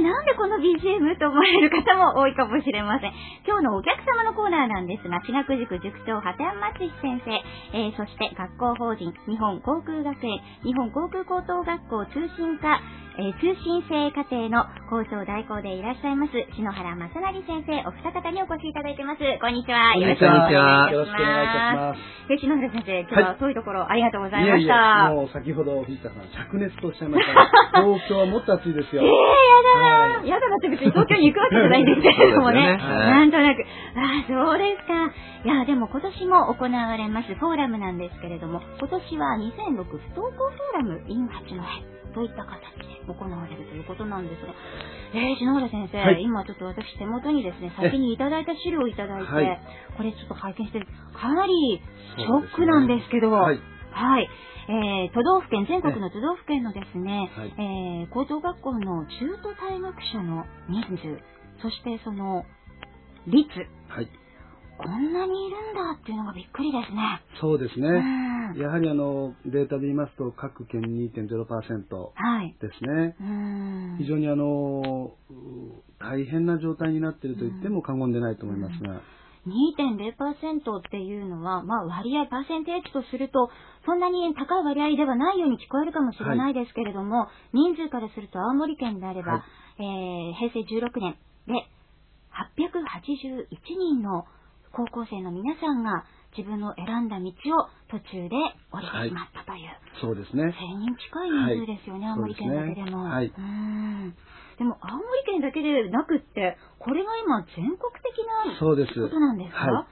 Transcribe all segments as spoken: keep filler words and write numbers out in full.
なんでこの ビージーエム と思われる方も多いかもしれません。今日のお客様のコーナーなんですが、私学塾塾長畑山敦先生、えー、そして学校法人日本航空学園日本航空高等学校通信科、えー、通信制課程の校長代行でいらっしゃいます篠原正成先生、お二方にお越しいただいてます。こんにちは。よろしくお願いいたします。えー、篠原先生、今日は遠いところ、はい、ありがとうございました。 いやいや、もう先ほど藤田さん灼熱とおっしゃいましたが東京はもっと暑いですよ。 えー、やだな、はい、やだなって別に東京に行くわけじゃないんですけれどもね、ね、なんとなく、ああそうですか。いやでも今年も行われますフォーラムなんですけれども、今年はにせんろく不登校フォーラム in 八戸といった形で行われるということなんですが、えー、篠原先生、はい、今ちょっと私手元にですね、先にいただいた資料をいただいて、はい、これちょっと拝見してかなりショックなんですけど、はい、はい、えー、都道府県、全国の都道府県のですね、はい、えー、高等学校の中途退学者の人数、そしてその率、はい、こんなにいるんだっていうのがびっくりですね。 そうですね。やはりあのデータで言いますと各県 にてんゼロパーセント ですね。はい、うん非常にあの大変な状態になっていると言っても過言でないと思いますが。 にてんゼロパーセント っていうのは、まあ、割合、パーセンテージとすると、そんなに高い割合ではないように聞こえるかもしれないですけれども、はい、人数からすると青森県であれば、はい、えー、へいせいじゅうろくねんではっぴゃくはちじゅういちにんの高校生の皆さんが自分の選んだ道を途中で降りてしまったという、はい、 そうですね。 せんにん近い人数ですよね、はい、青森県だけでも。 はい、 うんでも青森県だけでなくって、これが今全国的なことなんですか？はい、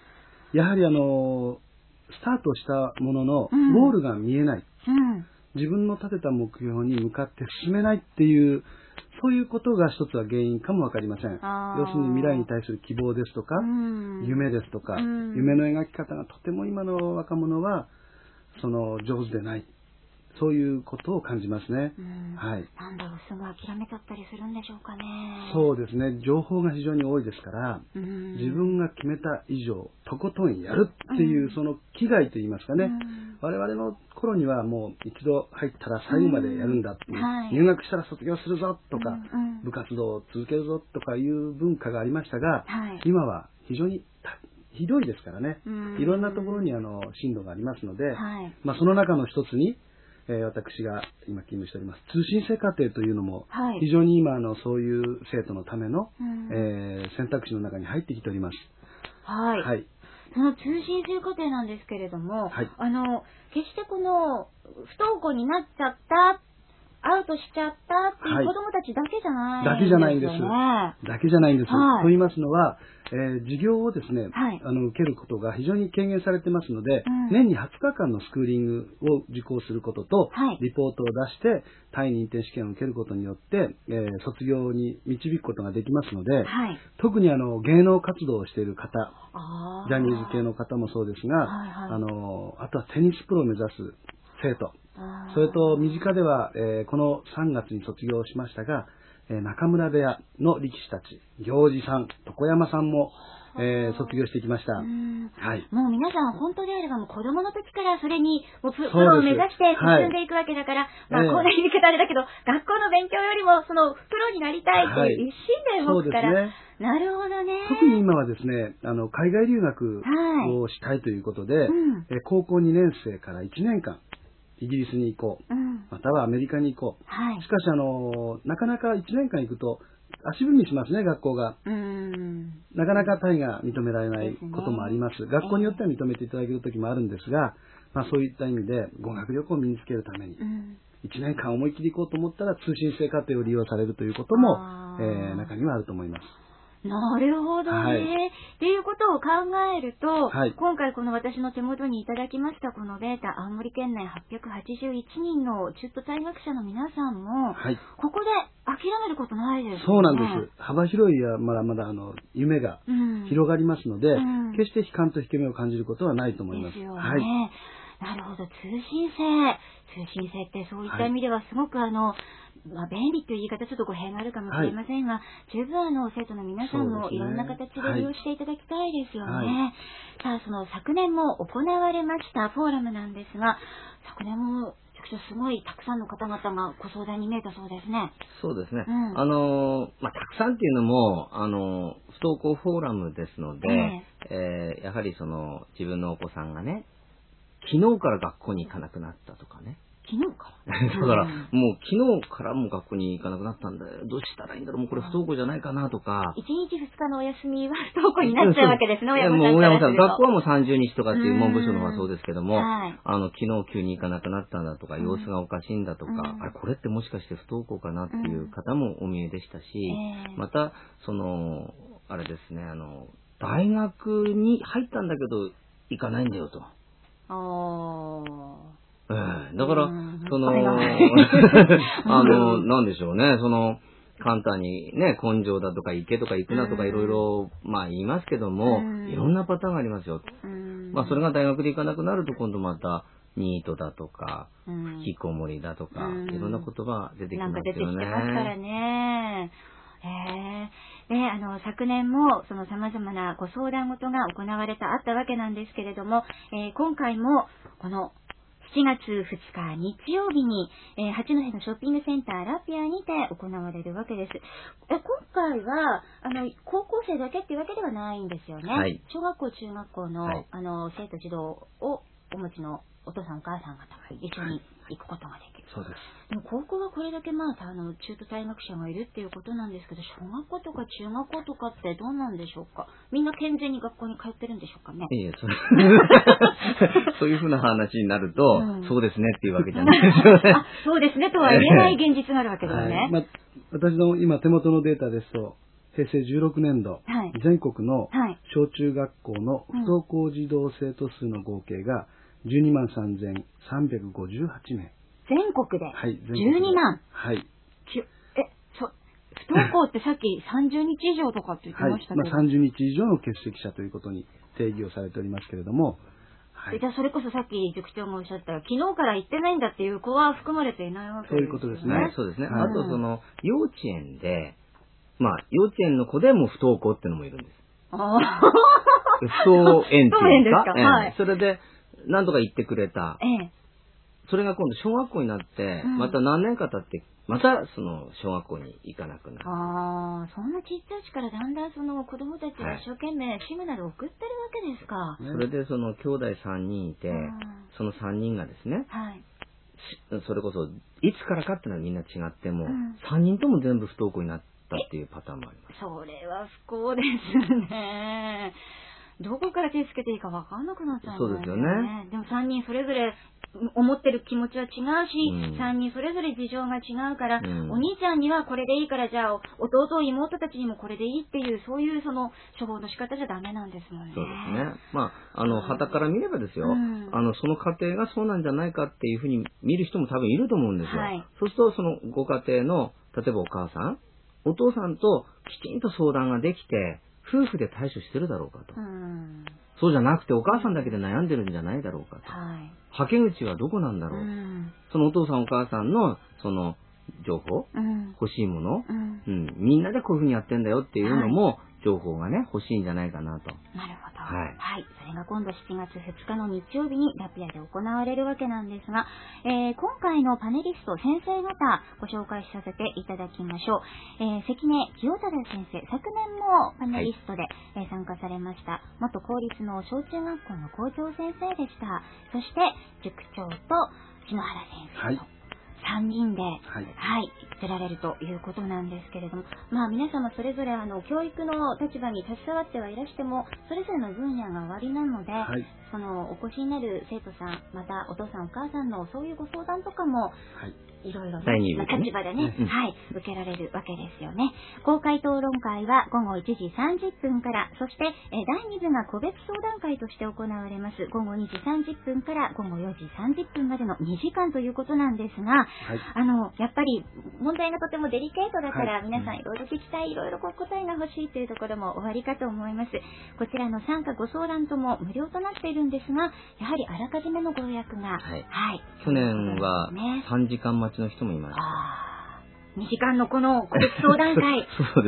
やはりあのスタートしたものの、うん、ゴールが見えない、うん、自分の立てた目標に向かって進めないっていうそういうことが一つは原因かもわかりません。要するに未来に対する希望ですとか、うん、夢ですとか、うん、夢の描き方がとても今の若者はその上手でない。そういうことを感じますね。 はい。なんだろう、すぐ諦めちゃったりするんでしょうかね。 そうですね。情報が非常に多いですから、自分が決めた以上、とことんやるっていう、その気概といいますかね。我々の頃にはもう一度入ったら最後までやるんだっていう、はい、入学したら卒業するぞとか、部活動を続けるぞとかいう文化がありましたが、はい、今は非常にひどいですからね。いろんなところにあの進路がありますので、はい、まあその中の一つに、えー、私が今勤務しております通信制課程というのも非常に今あのそういう生徒のための、えー、選択肢の中に入ってきております。 はい。はい、その通信制課程なんですけれども、はい、あの決してこの不登校になっちゃったアウトしちゃったっていう子どもたちだけじゃないんですよね。だけじゃないんです。 だけじゃないんです。はい、と言いますのは、えー、授業をですね、はい、あの受けることが非常に軽減されてますので、うん、年にはつかかんのスクーリングを受講することと、はい、リポートを出して単位認定試験を受けることによって、えー、卒業に導くことができますので、はい、特にあの芸能活動をしている方、ジャニーズ系の方もそうですが、はいはい、あのあとはテニスプロを目指す生徒、それと身近では、えー、このさんがつに卒業しましたが、えー、中村部屋の力士たち、行司さん、床山さんも、えー、卒業してきました。はい、 もう皆さん本当であればもう子供の時からそれにもうプロを目指して進んでいくわけだから、はい、まあこんな言い方あれだけど、学校の勉強よりもそのプロになりたいという一心で動くから、はい、ね、なるほどね。 特に今はですね、あの海外留学をしたいということで、はい、うん、えー、高校にねん生からいちねんかんイギリスに行こう、うん、またはアメリカに行こう、はい、しかしあのなかなかいちねんかん行くと足踏みしますね、学校が。うん、なかなか単位が認められないこともあります。学校によっては認めていただける時もあるんですが、まあ、そういった意味で語学力を身につけるために、うん、いちねんかん思いっきり行こうと思ったら通信制課程を利用されるということも、えー、中にはあると思います。 なるほどね、はい、っていうことを考えると、はい、今回この私の手元にいただきましたこのデータ、青森県内はっぴゃくはちじゅういちにんの中途退学者の皆さんも、はい、ここで諦めることないですよね。 そうなんです。幅広いやまだまだあの夢が広がりますので、うん、決して悲観と引け目を感じることはないと思います。 ですよね。はい、なるほど、通信制。通信制ってそういった意味ではすごくあの、はい、まあ、便利という言い方ちょっと語弊があるかもしれませんが、はい、十分あの生徒の皆さんもいろんな形で利用していただきたいですよね。はい、さあ、その昨年も行われましたフォーラムなんですが、昨年もくちゃすごいたくさんの方々がご相談に見えたそうですね。 そうですね。うん、あの、まあ、たくさんっていうのも、あの、不登校フォーラムですので、えーえー、やはりその、自分のお子さんがね、昨日から学校に行かなくなったとかね。 昨日からだから、もう昨日からもう学校に行かなくなったんだよ。どうしたらいいんだろう。もうこれ不登校じゃないかなとか。 一日二日のお休みは不登校になっちゃうわけですね、親御さんからすると。親御さん、学校はもうさんじゅうにちとかっていう文部省の方はそうですけども、はい、あの、昨日急に行かなくなったんだとか、様子がおかしいんだとか、うん、あれ、これってもしかして不登校かなっていう方もお見えでしたし、うん、また、その、あれですね、あの、大学に入ったんだけど、行かないんだよと。 ああ。 ええ、だから、その、あの、なんでしょうね、その、簡単にね、根性だとか池とか行くなとかいろいろ、まあ言いますけども、いろんなパターンがありますよ。まあそれが大学で行かなくなると今度また、ニートだとか、引きこもりだとか、いろんな言葉出てきますよね。なんか出てきてますからね。えー、で、あの、昨年も、その様々なご相談事が行われた、あったわけなんですけれども、えー、今回も、この、しちがつふつか日曜日に、えー、八戸のショッピングセンターラピアにて行われるわけです。え今回はあの高校生だけっていうわけではないんですよね。はい、小学校中学校の、はい、あの生徒児童をお持ちのお父さんお母さん方が一緒に行くことができる。 そうです。 でも高校はこれだけまああの中途退学者がいるっていうことなんですけど、小学校とか中学校とかってどうなんでしょうか。みんな健全に学校に通ってるんでしょうかね。 いえ、それそういうふうな話になると、うん、そうですねっていうわけじゃないですよね。あ、 そうですねとは言えない現実があるわけですね。はい、まあ、 私の今手元のデータですと、へいせいじゅうろくねんど、はい、全国の小中学校の不登校児童生徒数の合計がじゅうにまんさんぜんさんびゃくごじゅうはちめい。 全国で、 はい、 じゅうにまん。 はい。 え、そ、不登校ってさっきさんじゅうにち以上とかって言ってましたけど。 はい、まあ、さんじゅうにち以上の欠席者ということに定義をされておりますけれども。 はい、じゃあそれこそさっき塾長がおっしゃった昨日から行ってないんだっていう子は含まれていないわけですね。 そういうことですね。 はい、そうですね。あとその幼稚園で、まあ幼稚園の子でも不登校っていうのもいるんです。ああ。不登園っていうんですか。そうですか。はい。それで、なんとか言ってくれた。ええ。それが今度小学校になって、うん、また何年か経って、またその小学校に行かなくなる。 ああ、そんなちっちゃいうちからだんだんその子供たちが一生懸命シグナルを送ってるわけですか。はい、それでその兄弟さんにんいて、そのさんにんがですね、はい、それこそいつからかっていうのはみんな違っても、うん、さんにんとも全部不登校になったっていうパターンもあります。 それは不幸ですね。どこから手つけていいか分かんなくなっちゃうんですよね。そうですよね。でもさんにんそれぞれ思ってる気持ちは違うし、うん、さんにんそれぞれ事情が違うから、うん、お兄ちゃんにはこれでいいから、じゃあ弟妹たちにもこれでいいっていう、そういうその処方の仕方じゃダメなんですもんね。 そうですね。まあ、あの、傍から見ればですよ、うん、あの、その家庭がそうなんじゃないかっていうふうに見る人も多分いると思うんですよ。はい、そうすると、そのご家庭の、例えばお母さん、お父さんときちんと相談ができて、夫婦で対処してるだろうかと、うん、そうじゃなくてお母さんだけで悩んでるんじゃないだろうかと、はい、はけ口はどこなんだろう、うん、そのお父さんお母さんのその情報、うん、欲しいもの、うんうん、みんなでこういうふうにやってんだよっていうのも、はい、情報がね欲しいんじゃないかなと。 なるほど、はい、はい、それが今度しちがつふつかの日曜日にラピアで行われるわけなんですが、えー、今回のパネリスト先生方ご紹介させていただきましょう。えー、関根清忠先生、昨年もパネリストで、はい、えー、参加されました元公立の小中学校の校長先生でした。そして塾長と篠原先生、はい、さんにんで、はい、はい、出られるということなんですけれども、まあ皆様それぞれあの教育の立場に携わってはいらしても、それぞれの分野が終わりなので、はい、そのお越しになる生徒さん、またお父さんお母さんのそういうご相談とかも、はい、いろいろな立場でね、うん、はい、受けられるわけですよね。公開討論会はごごいちじさんじゅっぷんから、そしてえだいにぶが個別相談会として行われます。ごごにじさんじゅっぷんからごごよじさんじゅっぷんまでのにじかんということなんですが、はい、あのやっぱり問題がとてもデリケートだから、はい、皆さんいろいろ聞きたい、いろいろこう答えが欲しいというところもおありかと思います。こちらの参加ご相談とも無料となっているんですが、やはりあらかじめのご予約が、はい、 はい、去年はさんじかん待ちの人もいました。 にじかんのこの個別相談会。 そうです。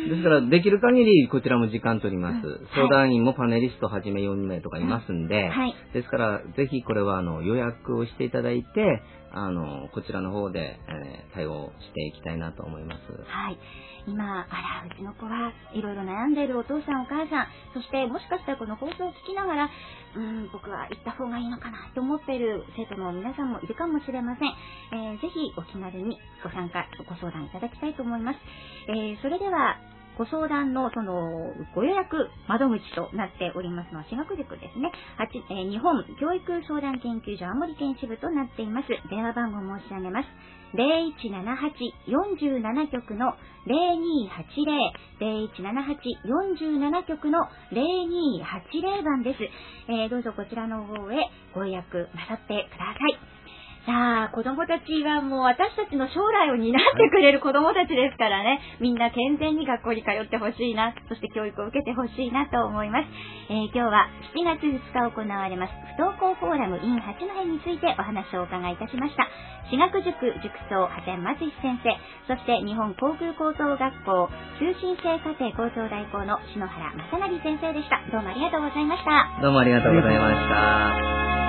ですから、できる限りこちらも時間取ります。うん、相談員もパネリストはじめよにめいとかいますんで、はい、ですから、ぜひこれはあの予約をしていただいて、あの、こちらの方で、えー、対応していきたいなと思います。 はい。今、あら、うちの子はいろいろ悩んでいるお父さんお母さん、そしてもしかしたらこの放送を聞きながら、うん、僕は行った方がいいのかなと思っている生徒の皆さんもいるかもしれません。えー、ぜひお気軽にご参加、ご相談いただきたいと思います。えー、それでは、ご相談のそのご予約窓口となっておりますのは私学塾ですね。えー、日本教育相談研究所青森県支部となっています。電話番号申し上げます。ゼロいちななはち よんなな局のゼロにはちゼロ、ゼロいちななはち よんなな局のゼロにはちゼロ番です。えー、どうぞこちらの方へご予約なさってください。さあ、子供たちはもう私たちの将来を担ってくれる子供たちですからね、みんな健全に学校に通ってほしいな、そして教育を受けてほしいなと思います。えー、今日はしちがつふつか行われます不登校フォーラム in 八戸についてお話をお伺いいたしました。私学塾塾長波天松先生、そして日本航空高等学校通信制課程校長代行の篠原正成先生でした。どうもありがとうございました。 どうもありがとうございました。